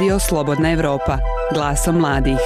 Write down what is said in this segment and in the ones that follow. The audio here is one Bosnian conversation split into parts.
Radio Slobodna Evropa, glasom mladih.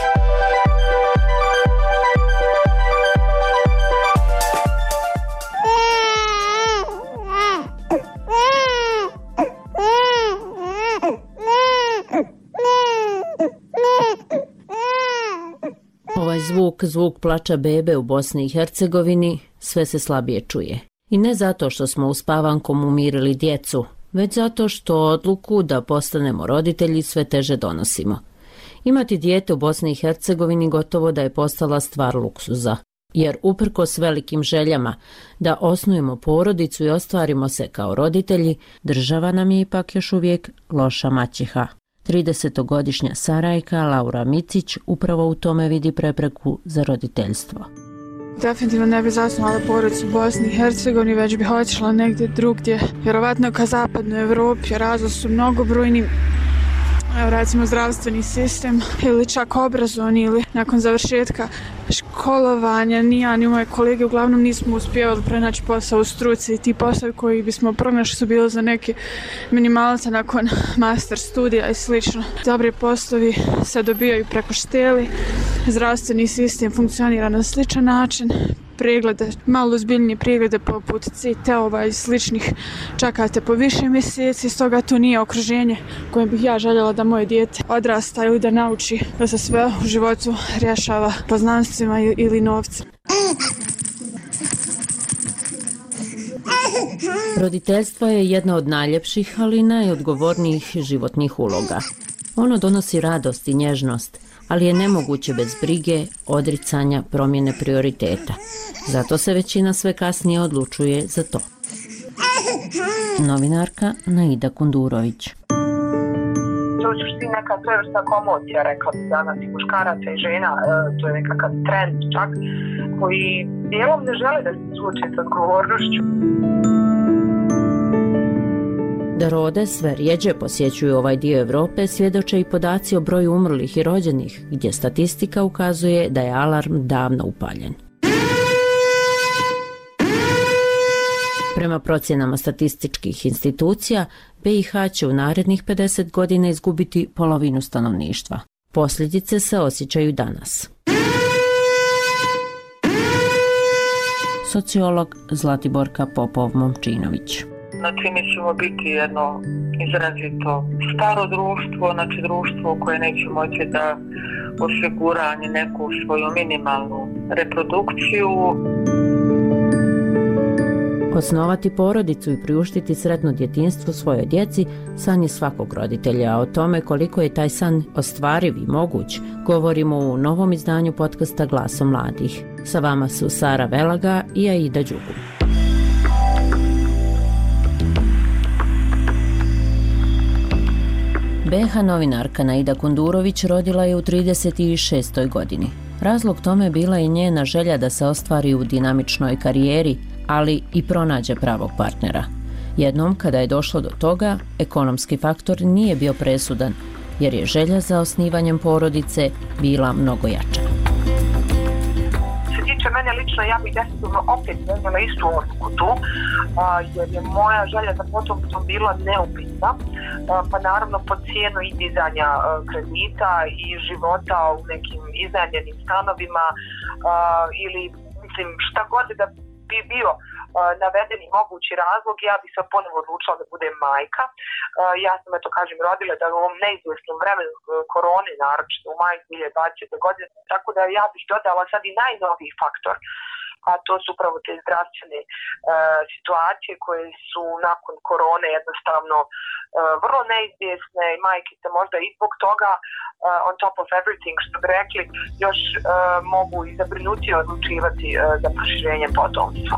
Ovaj zvuk plača bebe u Bosni i Hercegovini sve se slabije čuje. I ne zato što smo uspavankom umirili djecu, već zato što odluku da postanemo roditelji sve teže donosimo. Imati dijete u Bosni i Hercegovini gotovo da je postala stvar luksuza, jer uprkos velikim željama da osnujemo porodicu i ostvarimo se kao roditelji, država nam je ipak još uvijek loša maćeha. 30-godišnja Sarajka Laura Micić upravo u tome vidi prepreku za roditeljstvo. Definitivno ne bi zasnovala porodicu u Bosni i Hercegovini, već bi otišla negdje drugdje, vjerovatno ka zapadnoj Evropi. Razlozi su mnogobrojni, recimo zdravstveni sistem ili čak obrazovni, ili nakon završetka školovanja ni ja ni moje kolege uglavnom nismo uspjevali pronaći posao u struci i ti poslovi koji bismo pronašli su bili za neke minimalce nakon master studija i slično. Dobri poslovi se dobijaju preko šteli, zdravstveni sistem funkcionira na sličan način, preglede, malo ozbiljnije preglede poput CT-ova i sličnih čekate po više mjeseci, stoga to nije okruženje kojem bih ja željela da moje dijete odrasta ili da nauči da se sve u životu rješava poznanstvima ili novcem. Roditeljstvo je jedna od najljepših, ali i najodgovornijih životnih uloga. Ono donosi radost i nježnost, ali je nemoguće bez brige, odricanja, promjene prioriteta. Zato se većina sve kasnije odlučuje za to. Novinarka Naida Kundurović. To je suština neka svojevrsna komocija, rekla bi danas i muškaraca i žena, to je nekakav trend čak, koji dijelom ne žele da se suoče s odgovornošću. Da rode sve rjeđe posjećuju ovaj dio Europe svjedoče i podaci o broju umrlih i rođenih, gdje statistika ukazuje da je alarm davno upaljen. Prema procjenama statističkih institucija, BiH će u narednih 50 godina izgubiti polovinu stanovništva. Posljedice se osjećaju danas. Sociolog Zlatiborka Popov-Momčinović. Znači, mi ćemo biti jedno izrazito staro društvo, znači društvo koje neće moći da osigura ni neku svoju minimalnu reprodukciju. Osnovati porodicu i priuštiti sretno djetinjstvo svojoj djeci san je svakog roditelja, a o tome koliko je taj san ostvariv i moguć govorimo u novom izdanju podcasta Glasom mladih. Sa vama su Sara Velaga i Aida Đugu. BiH novinarka Naida Kundurović rodila je u 36. godini. Razlog tome bila je njena želja da se ostvari u dinamičnoj karijeri, ali i pronađe pravog partnera. Jednom, kada je došlo do toga, ekonomski faktor nije bio presudan, jer je želja za osnivanjem porodice bila mnogo jača. Mene lično, ja bih definitivno opet donijela istu odluku tu, jer je moja želja za potomstvom bila neupitna, pa naravno po cijenu i dizanja kredita i života u nekim iznajmljenim stanovima ili mislim šta god da bi bio navedeni mogući razlog, ja bih se ponovo odlučila da budem majka. Ja sam, eto kažem, rodila da u ovom neizvjesnom vremenu korone, naročito u maju 2020. godine, tako da ja bih dodala sad i najnoviji faktor, a to su upravo te zdravstvene situacije koje su nakon korone jednostavno vrlo neizvjesne i majke se možda i zbog toga on top of everything, što bi rekli, još mogu i zabrinutije odlučivati za proširenje potomstva.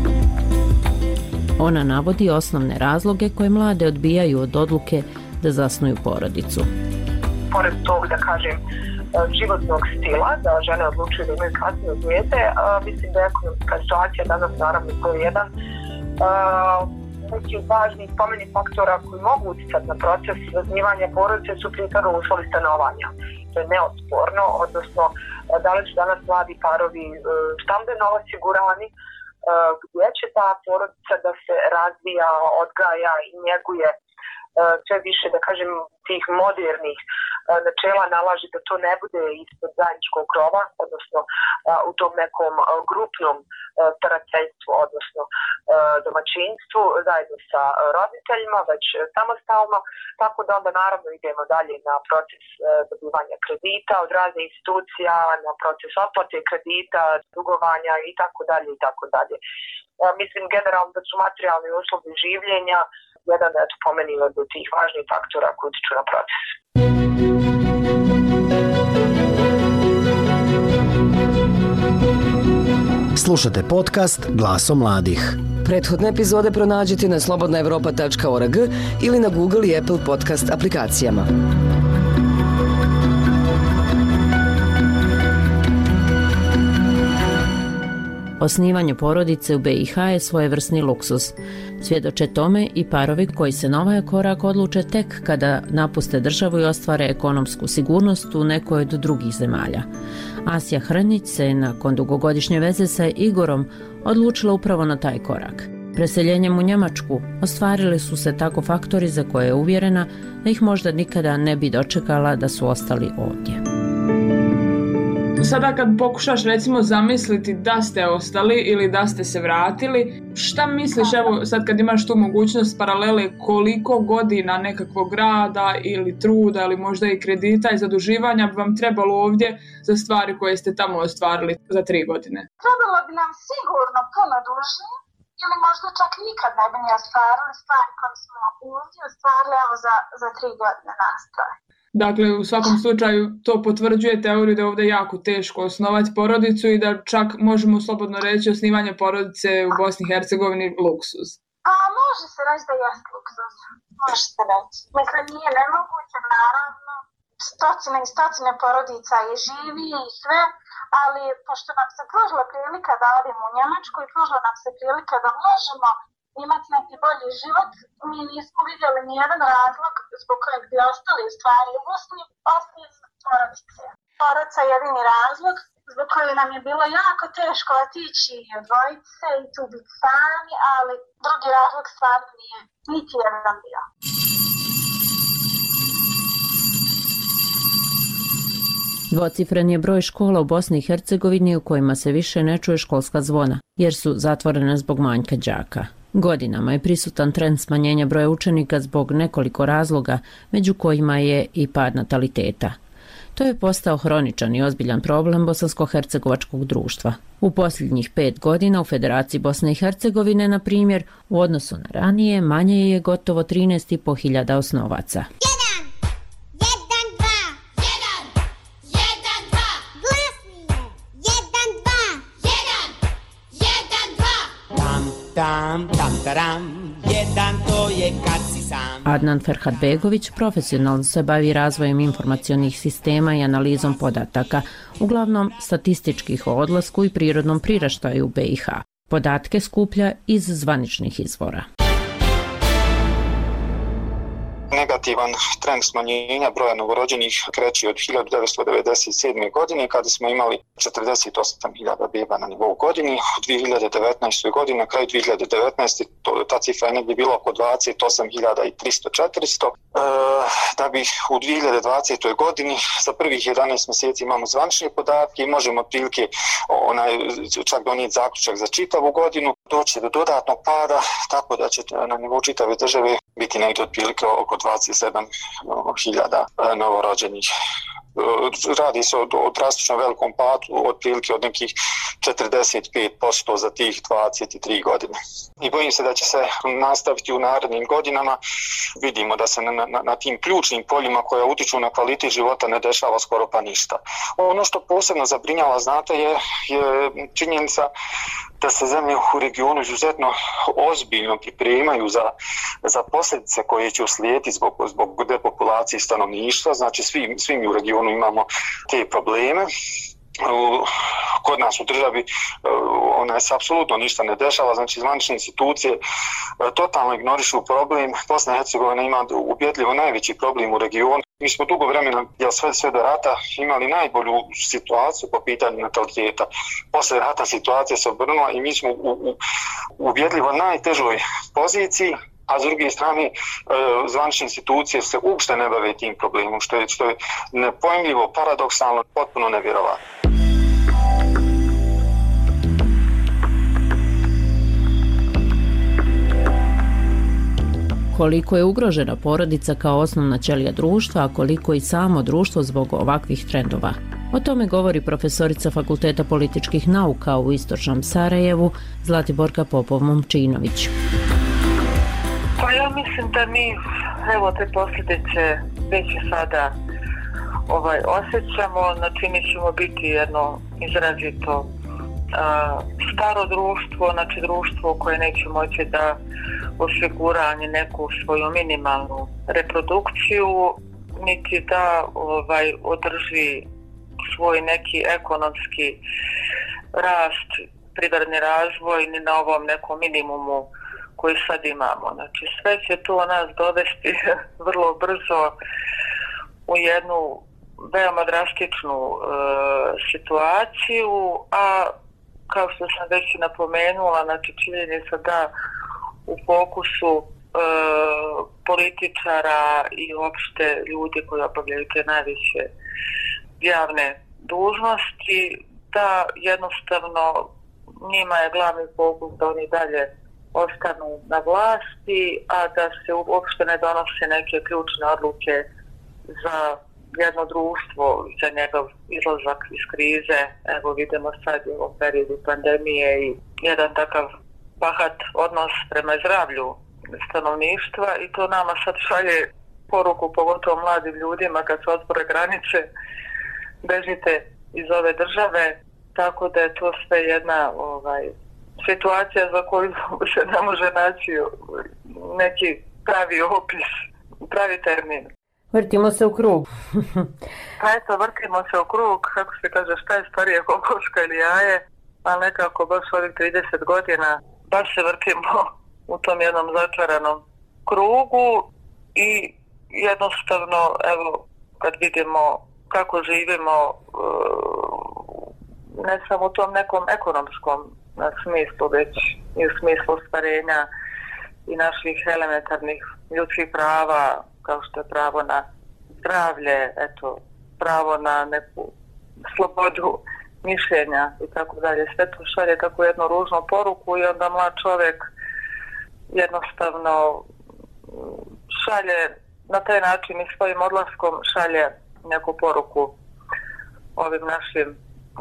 Ona navodi osnovne razloge koje mlade odbijaju od odluke da zasnuju porodicu. Pored tog, da kažem, životnog stila, da žene odlučuju da imaju kasnije dijete, mislim da je ekonomska situacija danas naravno to je jedan neki od važnih spomenih faktora koji mogu utjecati na proces zasnivanja porodice su prije uslovi stanovanja. To je neosporno, odnosno da li su danas mladi parovi stambeno osigurani, gdje će ta porodica da se razvija, odgaja i njeguje sve više, da kažem, tih modernih načela nalaže da to ne bude ispod zajedničkog krova, odnosno u tom nekom grupnom starateljstvu, odnosno domaćinstvu zajedno sa roditeljima, već samostalno, tako da onda naravno idemo dalje na proces dobivanja kredita od raznih institucija, na proces otplate kredita, dugovanja i tako dalje i tako dalje. Mislim generalno da su materijalni uslovi življenja jedan po meni od tih važnih faktora koji utiču na proces. Slušate podcast Glasom mladih. Prethodne epizode pronađite na slobodnaevropa.org ili na Google i Apple podcast aplikacijama. Osnivanje porodice u BiH je svojevrsni luksuz. Svjedoče tome i parovi koji se na ovaj korak odluče tek kada napuste državu i ostvare ekonomsku sigurnost u nekoj od drugih zemalja. Asja Hrnić se nakon dugogodišnje veze sa Igorom odlučila upravo na taj korak. Preseljenjem u Njemačku ostvarili su se tako faktori za koje je uvjerena da ih možda nikada ne bi dočekala da su ostali ovdje. Sada kad pokušaš recimo zamisliti da ste ostali ili da ste se vratili, šta misliš, evo sad kad imaš tu mogućnost paralele, koliko godina nekakvog rada ili truda ili možda i kredita i zaduživanja bi vam trebalo ovdje za stvari koje ste tamo ostvarili za 3 godine? Trebalo bi nam sigurno puno duže ili možda čak nikad ne bi ni ostvarili stvari koje smo ovdje ostvarili za 3 godine nastaje. Dakle, u svakom slučaju to potvrđuje teoriju da je ovdje jako teško osnovati porodicu i da čak možemo slobodno reći osnivanje porodice u Bosni i Hercegovini luksuz. A može se reći da je luksuz, može se reći. Mislim, nije nemoguće, naravno, stotine i stotine porodica je živi i sve, ali pošto nam se pružila prilika da odemo u Njemačku i pružila nam se prilika da možemo imati neki bolji život, mi nismo vidjeli nijedan razlog zbog kojeg bi ostali u stvari u Bosni, osim porodice. Porodica je jedini razlog zbog kojeg nam je bilo jako teško otići i odvojiti se i tu biti sami, ali drugi razlog stvarno nije niti jedan bio. Dvocifren je broj škola u Bosni i Hercegovini u kojima se više ne čuje školska zvona, jer su zatvorene zbog manjka đaka. Godinama je prisutan trend smanjenja broja učenika zbog nekoliko razloga, među kojima je i pad nataliteta. To je postao hroničan i ozbiljan problem bosansko-hercegovačkog društva. U posljednjih 5 godina u Federaciji Bosne i Hercegovine, na primjer, u odnosu na ranije, manje je gotovo 13.500 osnovaca. Adnan Ferhatbegović profesionalno se bavi razvojem informacionih sistema i analizom podataka, uglavnom statističkih o odlasku i prirodnom priraštaju u BiH. Podatke skuplja iz zvaničnih izvora. Negativan trend smanjenja broja novorođenih kreće od 1997. godine kada smo imali 48.000 beba na nivou godini. U 2019. godini, na kraju 2019. ta cifra je negdje bila oko 28.300-400. Da bi u 2020. godini za prvih 11 mjeseci imamo zvanične podatke i možemo otprilike čak donijeti zaključak za čitavu godinu. Doći do dodatnog pada, tako da će na nivou čitave države biti negdje otprilike oko 27.000 novorođenih. Radi se o drastično velikom padu, otprilike od nekih 45% za tih 23 godine. I bojim se da će se nastaviti u narednim godinama. Vidimo da se na tim ključnim poljima koja utiču na kvalitet života ne dešava skoro pa ništa. Ono što posebno zabrinjava, znate, je činjenica da se zemlje u regionu izuzetno ozbiljno pripremaju za posljedice koje će uslijediti zbog depopulacije stanovništva. Znači svi mi u regionu imamo te probleme. Kod nas u državi se apsolutno ništa ne dešava, znači zvanične institucije totalno ignorišu problem. Bosna i Hercegovina ima ubjedljivo najveći problem u regionu. Mi smo dugo vremena, sve do rata, imali najbolju situaciju po pitanju nataliteta. Posle rata situacija se obrnula i mi smo u ubjedljivo najtežoj poziciji. a s druge strane zvanične institucije se uopšte ne bave tim problemom, što je nepojmljivo, paradoksalno, potpuno nevjerovatno. Koliko je ugrožena porodica kao osnovna ćelija društva, a koliko i samo društvo zbog ovakvih trendova. O tome govori profesorica Fakulteta političkih nauka u Istočnom Sarajevu Zlatiborka Popov-Momčinović. Pa ja mislim da mi te posljedice već sada osjećamo, znači mi ćemo biti jedno izrazito staro društvo, znači društvo koje neće moći da osigura ni neku svoju minimalnu reprodukciju, niti da održi svoj neki ekonomski rast, privredni razvoj ni na ovom nekom minimumu koji sad imamo. Znači sve će to nas dovesti vrlo brzo u jednu veoma drastičnu situaciju, a kao što sam već napomenula, znači činjenica da u fokusu političara i uopšte ljudi koji obavljaju te najviše javne dužnosti, da jednostavno njima je glavni fokus da oni dalje ostanu na vlasti, a da se uopšte ne donose neke ključne odluke za jedno društvo, za njegov izlazak iz krize. Evo vidimo sad u ovom periodu pandemije i jedan takav bahat odnos prema zdravlju stanovništva, i to nama sad šalje poruku, pogotovo mladim ljudima, kad se otvore granice, bežite iz ove države, tako da je to sve jedna situacija za koju se ne može naći neki pravi opis, pravi termin. Vrtimo se u krug. Pa eto, vrtimo se u krug, kako se kaže, šta je starije, kokoška ili jaje, ali nekako baš ovih 30 godina baš se vrtimo u tom jednom začaranom krugu i jednostavno, evo, kad vidimo kako živimo, ne samo u tom nekom ekonomskom smislu, već i u smislu ostvarenja i naših elementarnih ljudskih prava, kao što je pravo na zdravlje, eto, pravo na neku slobodu mišljenja i tako dalje. Sve to šalje tako jednu ružnu poruku i onda mlad čovjek jednostavno šalje na taj način i svojim odlaskom šalje neku poruku ovim našim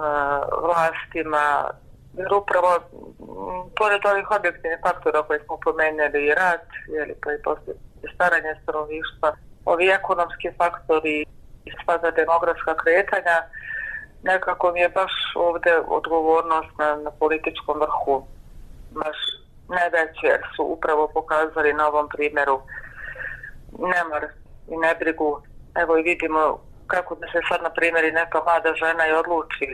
vlastima, jer upravo pored ovih objektivnih faktora koje smo pomenuli, i rat, pa i poslije staranje stanovništva, ovi ekonomski faktori i sva ta demografska kretanja, nekako mi je baš ovdje odgovornost na političkom vrhu baš najveće, jer su upravo pokazali na ovom primjeru nemar i nebrigu. Evo i vidimo kako da se sad, na primjer, neka mlada žena i odluči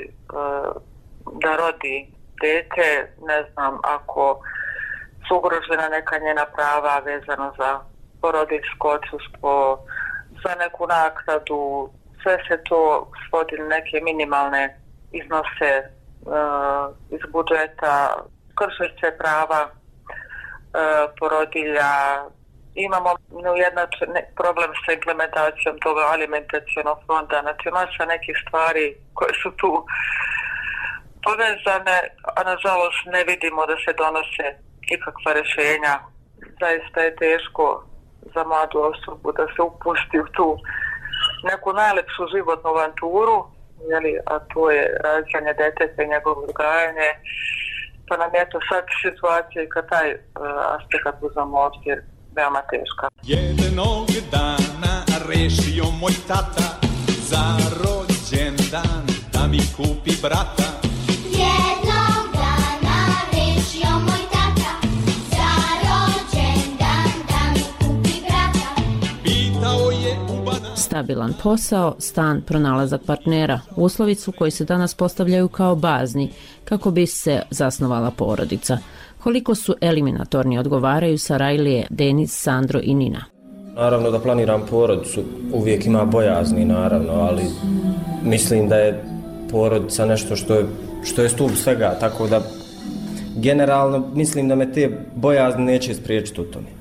da rodi dete, ne znam, ako su ugrožena neka njena prava vezano za porodiljsko odsustvo, za neku naknadu, sve se to svodi na neke minimalne iznose iz budžeta, kršeće prava porodilja. Imamo neujednačen problem sa implementacijom toga alimentacionog fonda, znači masa nekih stvari koje su tu povezane, a nažalost ne vidimo da se donose ikakva rješenja. Zaista je teško za mladu osobu da se upusti u tu neku najlepšu životnu avanturu, a to je rađanje deteta i njegovo odgajanje. Pa nam je to sad situacija i kad taj aspekt uzamo obzir veoma teška. Jednog dana rešio moj tata za rođendan da mi kupi brata. Jednog dana rešio moj tata za rođendan da mi kupi brata. Pitao je ubana. Stabilan posao, stan, pronalazak partnera, uslovi su koji se danas postavljaju kao bazni kako bi se zasnovala porodica. Koliko su eliminatorni odgovaraju Sarajlije, Denis, Sandro i Nina. Naravno da planiram porodicu, uvijek ima bojazni naravno, ali mislim da je porodica nešto što je stup svega, tako da generalno mislim da me te bojazni neće spriječiti u tome.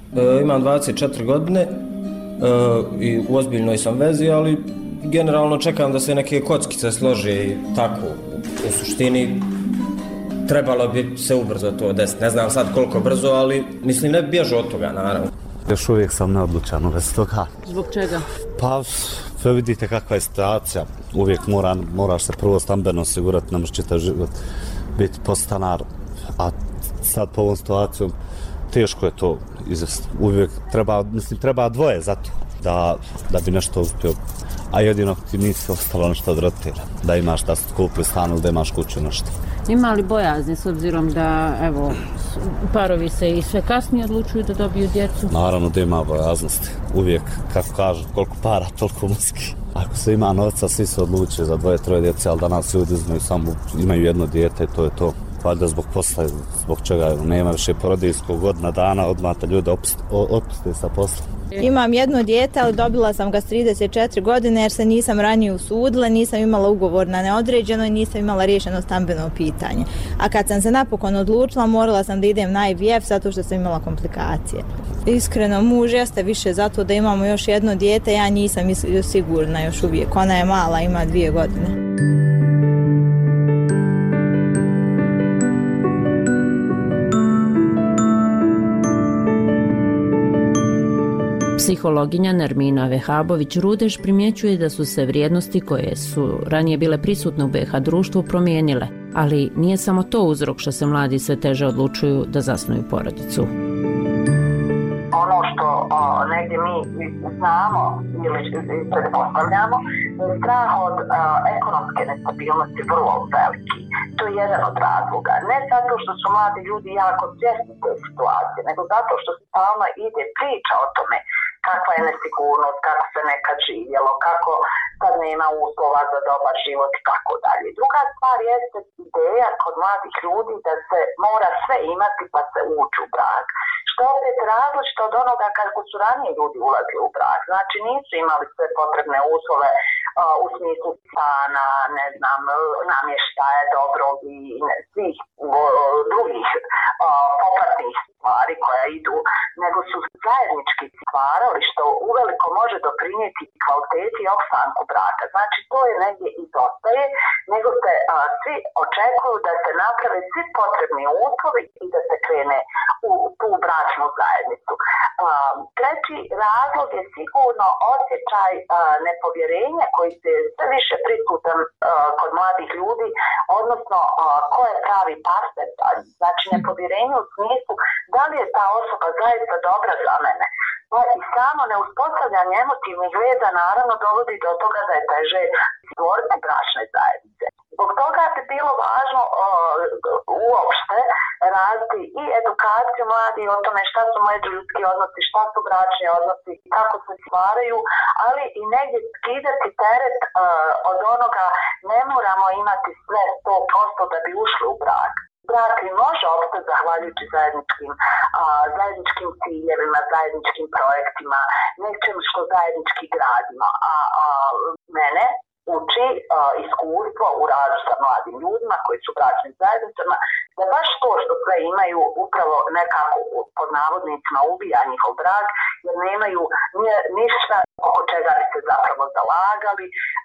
Imam 24 godine i u ozbiljnoj sam vezi, ali generalno čekam da se neke kockice slože i tako. U suštini trebalo bi se ubrzo to desiti. Ne znam sad koliko brzo, ali mislim ne bježu od toga, naravno. Još uvijek sam neodlučan u vezi toga. Zbog čega? Pa, sve vidite kakva je situacija. Uvijek moraš se prvo stambeno osigurati, ne možeš čitav život biti podstanar. A sad po ovom situacijom teško je to izvesti. Uvijek treba dvoje za to da bi nešto uspio. A jedino ti nisi ostalo nešto od roditelja. Da imaš da kupi stan ili da imaš kuću nešto. Ima li bojazni s obzirom da, evo, parovi se i sve kasnije odlučuju da dobiju djecu? Naravno da ima bojaznosti. Uvijek, kako kažu, koliko para, toliko muski. Ako se ima novca, svi se odlučuju za 2-3 djece, ali danas ljudi imaju jedno dijete, to je to. Valjda zbog posla, zbog čega nema više porodiljskog godina dana, odmah te ljude otpuste sa posla. Imam jedno dijete, ali dobila sam ga s 34 godine jer se nisam ranije usudila, nisam imala ugovor na neodređeno i nisam imala riješeno stambeno pitanje. A kad sam se napokon odlučila, morala sam da idem na IVF zato što sam imala komplikacije. Iskreno, muž jeste više zato da imamo još jedno dijete, ja nisam sigurna još uvijek. Ona je mala, ima 2 godine. Psihologinja Nermina Vehabović-Rudež primjećuje da su se vrijednosti koje su ranije bile prisutne u BiH društvu promijenile, ali nije samo to uzrok što se mladi sve teže odlučuju da zasnuju porodicu. Ono što negdje mi znamo ili pretpostavljamo, je strah od ekonomske nestabilnosti vrlo veliki. To je jedan od razloga. Ne zato što su mladi ljudi jako svjesni te situacije, nego zato što stalno ide priča o tome kakva je nesigurnost, kako se nekad živjelo, kako sad nema uslova za dobar život i tako dalje. Druga stvar jeste ideja kod mladih ljudi da se mora sve imati pa se ući u brak. Što opet različito od onoga kako su ranije ljudi ulazili u brak. Znači nisu imali sve potrebne uslove u smislu stana, ne znam, namještaja dobrog i svih drugih popratnih stvari koja idu, nego su zajednički stvarali što uveliko može doprinijeti kvaliteti i opstanku braka. Znači to je negdje izostaje, nego se svi očekuju da se naprave svi potrebni uslovi i da se krene u tu bračnu zajednicu. Treći razlog je sigurno osjećaj nepovjerenja koji se sve više prisutan kod mladih ljudi, odnosno ko je pravi partner. Znači nepovjerenje u smislu da li je ta osoba zaista dobra za mene. I samo neuspostavljanje emotivnih veza naravno dovodi do toga da je teže stvoriti bračne zajednice. Zbog toga bi bilo važno uopšte raditi i edukaciju mladih o tome šta su međuljudski odnosi, šta su bračni odnosi, kako se stvaraju, ali i negdje skidati teret od onoga ne moramo imati sve 100% da bi ušli u brak. Brak može opstati zahvaljujući zajedničkim ciljevima, zajedničkim projektima, nečem što zajednički gradimo. Mene uči iskustvo u radu sa mladim ljudima koji su bračnim zajednicama, da baš to što sve imaju upravo nekako pod navodnicima ubija njihov brak, jer nemaju ništa oko čega bi se zapravo zalagali,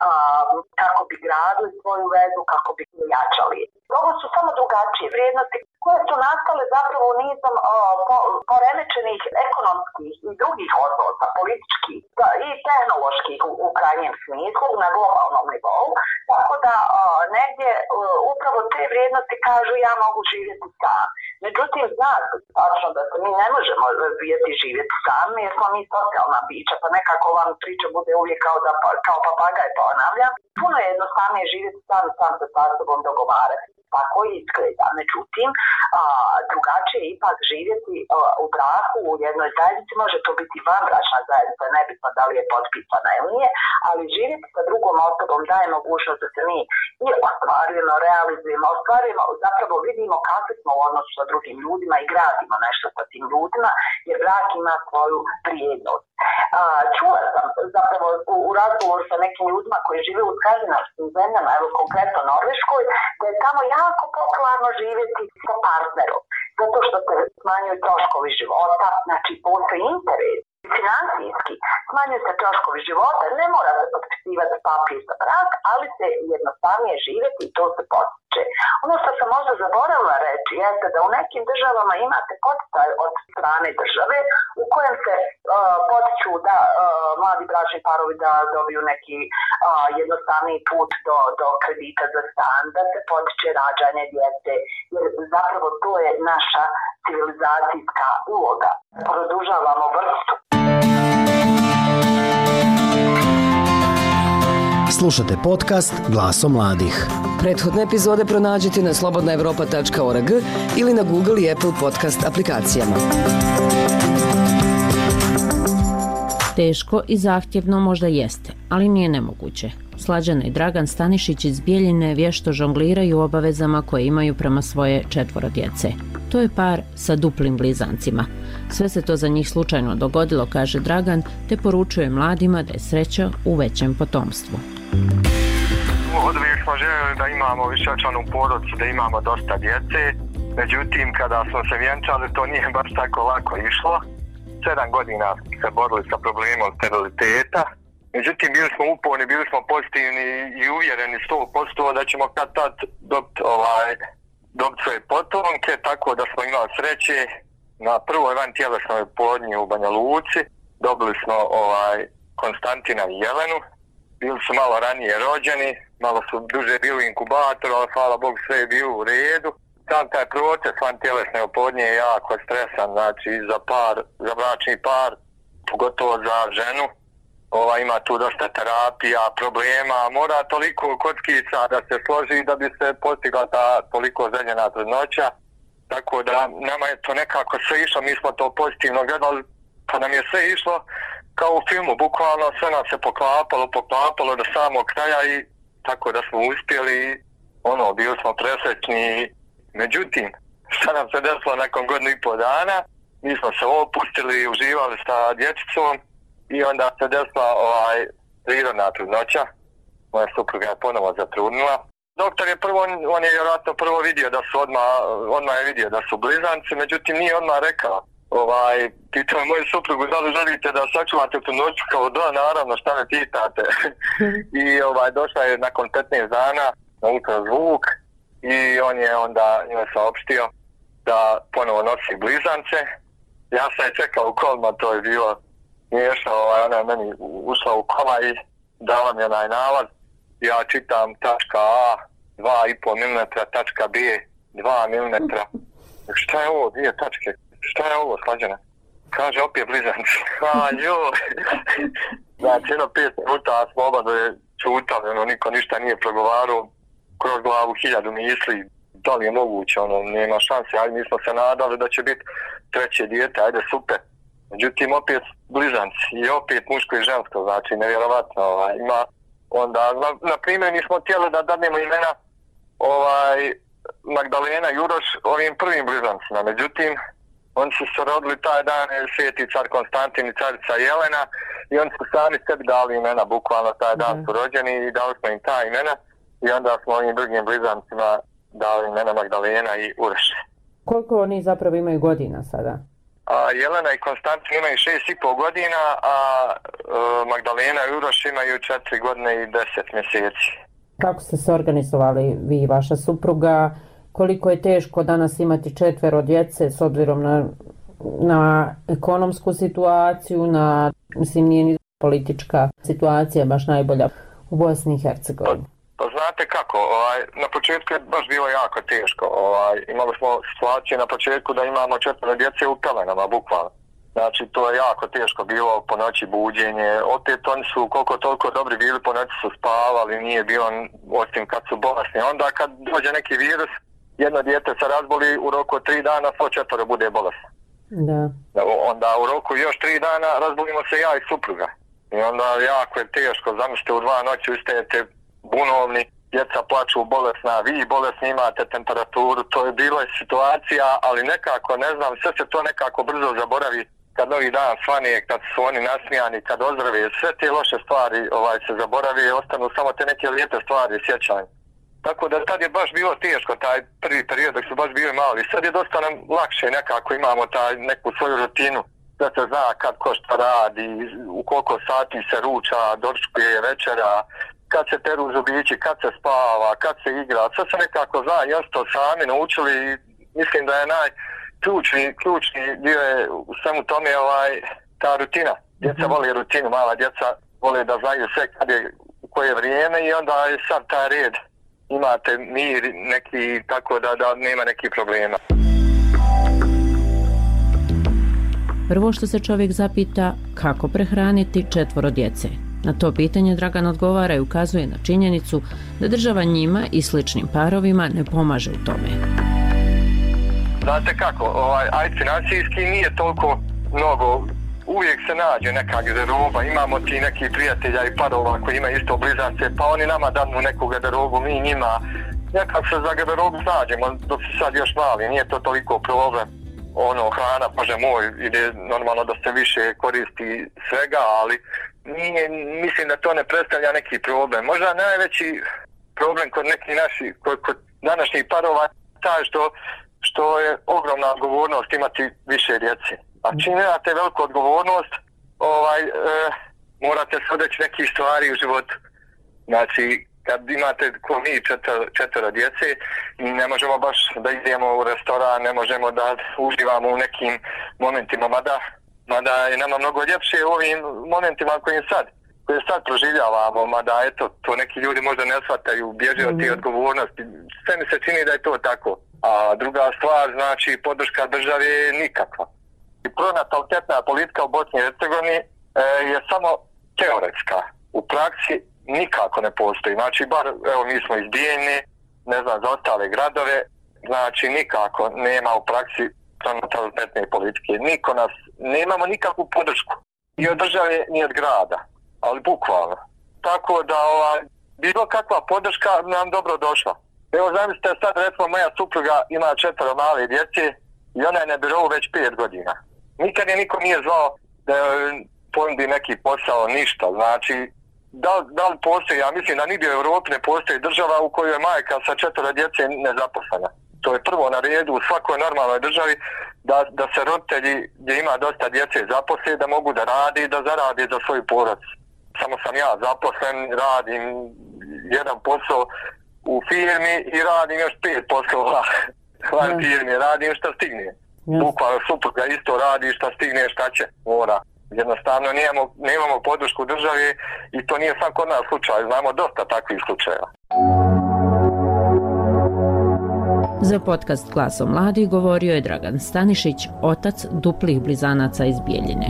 kako bi gradili svoju vezu, kako bi jačali. Ovo su samo drugačije vrijednosti koje su nastale zapravo nizom poremećenih ekonomskih i drugih odnosa, političkih i tehnoloških u krajnjem smislu na globalnom nivou. Tako da negdje upravo te vrijednosti kažu ja mogu živjeti sam. Međutim, znate tačno da se mi ne možemo razvijeti živjeti sami jer smo mi socijalna bića, pa nekako vam priča bude uvijek kao papagaj ponavljam. Puno je jednostavnije živjeti sam se sa sobom dogovarati. Tako izgleda. Međutim, drugačije je ipak živjeti u braku, u jednoj zajednici, može to biti vanbračna zajednica, nebitno da li je potpisana ili nije, ali živjeti sa drugom osobom daje mogućnost da se mi i ostvarujemo, realizujemo, zapravo vidimo kakvi smo u odnosu sa drugim ljudima i gradimo nešto sa tim ljudima, jer brak ima svoju vrijednost. Čula sam zapravo u razgovoru sa nekim ljudima koji žive u skandinavskim zemljama, evo konkretno Norveškoj, da je tamo jako popularno živjeti sa partnerom, zato što se smanjuju troškovi života, znači postoji interes. Financijski smanjuju se troškovi života, ne mora se potpisivati papir za brak, ali se jednostavnije živjeti i to se potiče. Ono što sam možda zaboravila reći jeste da u nekim državama imate poticaj od strane države u kojem se potiču da mladi bračni parovi da dobiju neki jednostavniji put do kredita za stan, da se potiče rađanje djece, jer zapravo to je naša civilizacijska uloga. Produžavamo vrstu. Slušate podcast Glasom mladih. Prethodne epizode pronađite na slobodnaevropa.org ili na Google i Apple podcast aplikacijama. Teško i zahtjevno možda jeste, ali nije nemoguće. Slađana i Dragan Stanišić iz Bijeljine vješto žongliraju obavezama koje imaju prema svoje 4 djece. To je par sa duplim blizancima. Sve se to za njih slučajno dogodilo, kaže Dragan, te poručuje mladima da je sreća u većem potomstvu. Od uvijek smo željeli da imamo višečlanu porodicu, da imamo dosta djece. Međutim, kada smo se vjenčali, to nije baš tako lako išlo. 7 godina se borili sa problemom steriliteta. Međutim, bili smo uporni, bili smo pozitivni i uvjereni 100% da ćemo kad tad dobiti svoje potomke, tako da smo imali sreće. Na prvoj vantjelesnoj oplodnji u Banja Luci dobili smo Konstantina i Jelenu. Bili su malo ranije rođeni, malo su duže bili u inkubatoru, ali hvala Bogu sve je bilo u redu. Sam taj proces vantjelesne oplodnje je jako stresan, znači za bračni par, pogotovo za ženu. Ima tu dosta terapija, problema, mora toliko kockica da se složi da bi se postigla ta toliko željena trudnoća. Tako da nama je to nekako sve išlo, mi smo to pozitivno gledali, pa nam je sve išlo kao u filmu, bukvalno sve nam se poklapalo do samog kraja i tako da smo uspjeli, bili smo presrećni. Međutim, šta nam se desilo nakon 1,5 dana, mi smo se opustili, uživali sa dječicom i onda se desila prirodna trudnoća. Moja supruga je ponovo zatrudnila. Doktor je on je vjerojatno prvo vidio da su odmah je vidio da su blizanci, međutim nije odmah rekao. Pitao je moju suprugu da li želite da sačuvate trudnoću, kao da, naravno, šta me pitate. I došla je nakon 15 dana na ultrazvuk i on je onda njoj saopštio da ponovo nosi blizance. Ja sam je čekao u kolima, to je bilo smiješno, ona je meni ušla u kola i dala mi onaj nalaz. Ja čitam tačka A 2,5 mm, tačka B 2 mm. Šta je ovo, 2 tačke? Šta je ovo, Slađana? Kaže, opet blizanci. Znači, 5 minuta smo oba čutali, niko ništa nije progovarao, kroz glavu 1000 misli, da li je moguće, nema šanse, ajde, mi smo se nadali da će biti 3. dijete, ajde, super. Međutim, opet blizanci i opet muško i žensko, znači, nevjerovatno, ima. Onda, na primjer, mi smo htjeli da dadnemo imena Magdalena i Uroš ovim prvim blizancima, međutim, oni su se rodili taj dan, sveti car Konstantin i carica Jelena, i oni su sami sebi dali imena, bukvalno taj dan su rođeni i dali smo im ta imena i onda smo ovim drugim blizancima dali imena Magdalena i Uroš. Koliko oni zapravo imaju godina sada? Jelena i Konstantin imaju 6,5 godina, a Magdalena i Uroš imaju 4 godine i 10 mjeseci. Kako ste se organizovali vi i vaša supruga? Koliko je teško danas imati 4 djece s obzirom na ekonomsku situaciju, nije ni politička situacija baš najbolja u Bosni i Hercegovini? Pa znate kako, na početku je baš bilo jako teško. Imali smo situaciju na početku da imamo 4 djece u pelenama, bukvalno. Znači, to je jako teško bilo, po noći buđenje. Opet oni su koliko toliko dobri bili, po noći su spavali, nije bilo, osim kad su bolesni. Onda kad dođe neki virus, jedno dijete se razboli, u roku 3 dana svo 4 bude bolesno. Da. Onda u roku još 3 dana razbolimo se ja i supruga. I onda jako je teško, zamislite u 2 noći ustajete bunovni, djeca plaču bolesna, vi bolesni imate temperaturu, to je bila situacija, ali nekako, ne znam, sve se to nekako brzo zaboravi kad novi dan svane, kad su oni nasmijani, kad ozdrave, sve te loše stvari se zaborave i ostanu samo te neke lijepe stvari sjećanja. Tako da tad je baš bilo teško, taj prvi period dok su baš bili mali. Sad je dosta nam lakše, nekako imamo taj neku svoju rutinu, da se zna kad ko šta radi, u koliko sati se ruča, doručkuje, večera, kad se teru zubići, kad se spava, kad se igra. Sad se nekako zna, jasno sami naučili i mislim da je ključni dio je u svemu tome ta rutina. Djeca vole rutinu, mala djeca vole da znaju sve kad je u koje vrijeme i onda je sad taj red. Imate mir neki, tako da nema nekih problema. Prvo što se čovjek zapita, kako prehraniti 4 djece. Na to pitanje Dragan odgovara i ukazuje na činjenicu da država njima i sličnim parovima ne pomaže u tome. Znate kako, financijski nije toliko mnogo, uvijek se nađe neka garderoba, imamo ti neki prijatelja i parova koji imaju isto blizance, pa oni nama danu neku garderobu, mi njima, nekako se za garderobu nađemo, dok su sad još mali, nije to toliko problem. Hrana, bože moj, ide normalno da se više koristi svega, ali mislim da to ne predstavlja neki problem. Možda najveći problem kod nekih naših, kod današnjih parova, taj što je ogromna odgovornost imati više djece. A čim imate veliku odgovornost, morate se odreći nekih stvari u životu. Znači, kad imate ko mi 4 djece, ne možemo baš da idemo u restoran, ne možemo da uživamo u nekim momentima, mada je nama mnogo ljepše u ovim momentima koje sad proživljavamo, mada eto, to neki ljudi možda ne shvataju, bježe od tih odgovornosti. Sve mi se čini da je to tako. A druga stvar, znači, podrška države je nikakva. I pronatalitetna politika u Bosni i Hercegovini je samo teoretska. U praksi nikako ne postoji. Znači, mi smo iz Bijeljne, ne znam, za ostale gradove, znači nikako nema u praksi pronatalitetne politike. Nemamo nikakvu podršku. I od države, ni od grada. Ali bukvalno. Tako da bilo kakva podrška nam dobro došla. Evo, zamislite sad, recimo, moja supruga ima 4 male djece i ona je na birovu već 5 godina. Nikad je niko nije zvao da ponudi neki posao, ništa. Znači, da li postoji, ja mislim da nigdje u Europi ne postoji država u kojoj je majka sa 4 djece nezaposlena. To je prvo na redu u svakoj normalnoj državi da se roditelji gdje ima dosta djece zaposle, da mogu da radi i da zaradi za svoju porodicu. Samo sam ja zaposlen, radim jedan posao u firmi i radim još 5 poslova van firmi, radim šta stigne. Bukvalno supruga isto radi šta stigne, šta će, mora. Jednostavno nemamo podršku države i to nije sam kod nas slučaj, znamo dosta takvih slučajeva. Za podcast Glasom mladih govorio je Dragan Stanišić, otac duplih blizanaca iz Bijeljine.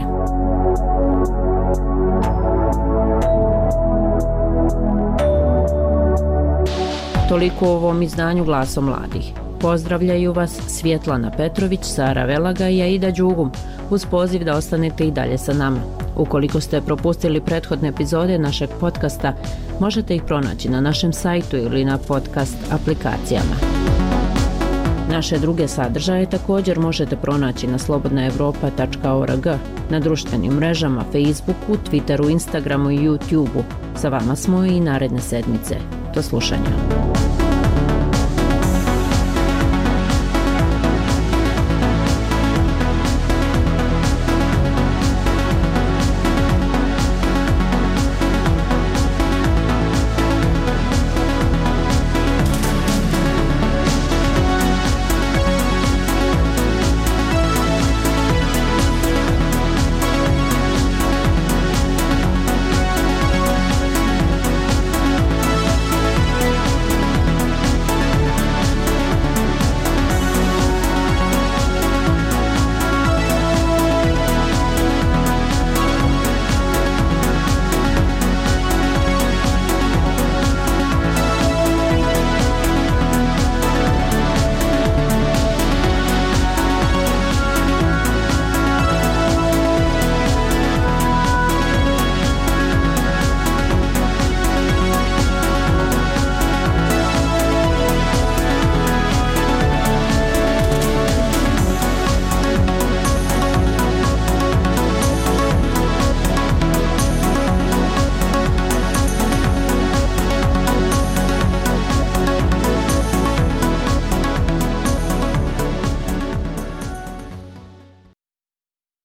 Toliko u ovom izdanju Glasom mladih. Pozdravljaju vas Svjetlana Petrović, Sara Velaga i Aida Đugum, uz poziv da ostanete i dalje sa nama. Ukoliko ste propustili prethodne epizode našeg podcasta, možete ih pronaći na našem sajtu ili na podcast aplikacijama. Naše druge sadržaje također možete pronaći na slobodnaevropa.org, na društvenim mrežama Facebooku, Twitteru, Instagramu i YouTubeu. Sa vama smo i naredne sedmice. Do slušanja.